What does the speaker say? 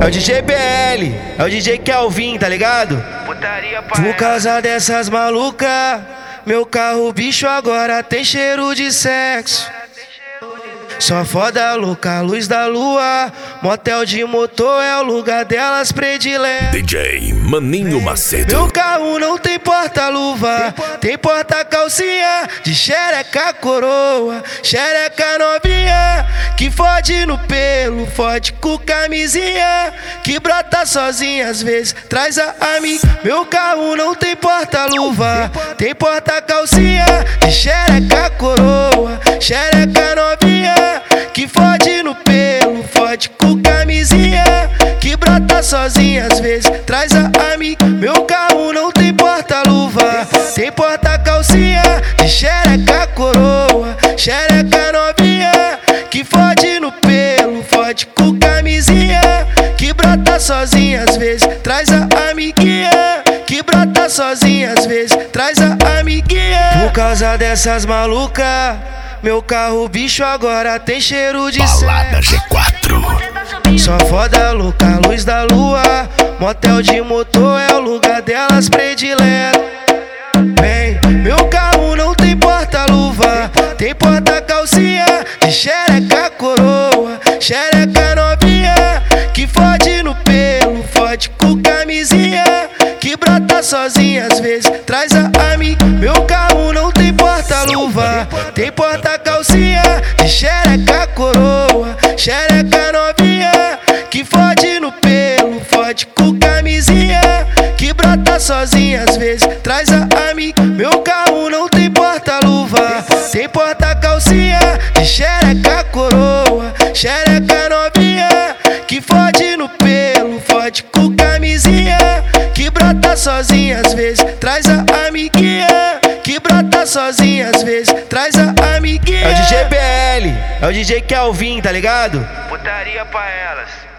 É o DJ BL, é o DJ Kelvin, tá ligado? Putaria pra Por ela. causa dessas malucas, meu carro bicho agora tem cheiro de sexo. Só foda louca, luz da lua, motel de motor é o lugar delas predileto. DJ Maninho Macedo. Meu carro não tem porta-luva, tem porta-calcinha de xereca coroa, xereca novinha, que fode no pelo, fode com camisinha, que brota sozinha às vezes, traz a amiga. Meu carro não tem porta-luva, tem porta-calcinha de xereca coroa, xereca novinha, que fode no pelo, fode com camisinha, que brota sozinha às vezes, traz a amiga. Meu carro não tem porta-luva, tem porta-calcinha de xereca coroa, xereca novinha, que fode no pelo, fode com camisinha, que brota sozinha às vezes, traz a amiguinha, que brota sozinha às vezes, traz a amiguinha. Por causa dessas malucas, meu carro bicho agora tem cheiro de Balada sexo. G4. Só foda louca, luz da lua, motel de motor é o lugar delas predileto. Vem, meu carro não tem porta-luva, tem porta-calcinha de xereca coroa, xereca novinha, que fode no pelo, fode com camisinha, que brota sozinha às vezes, traz a amiga. Meu carro não tem porta-luva, tem porta-calcinha de xereca coroa, xereca novinha, que fode no pelo, fode com camisinha, que brota sozinha às vezes, traz a amiga. Meu carro não tem porta-luva, tem porta-calcinha de xereca coroa, xereca novinha, que fode no pelo, fode com camisinha, que brota sozinha às vezes, traz a amiguinha, que brota sozinha às vezes, traz a amiguinha. É o DJ BL, é o DJ Kelvin, tá ligado? Putaria pra elas.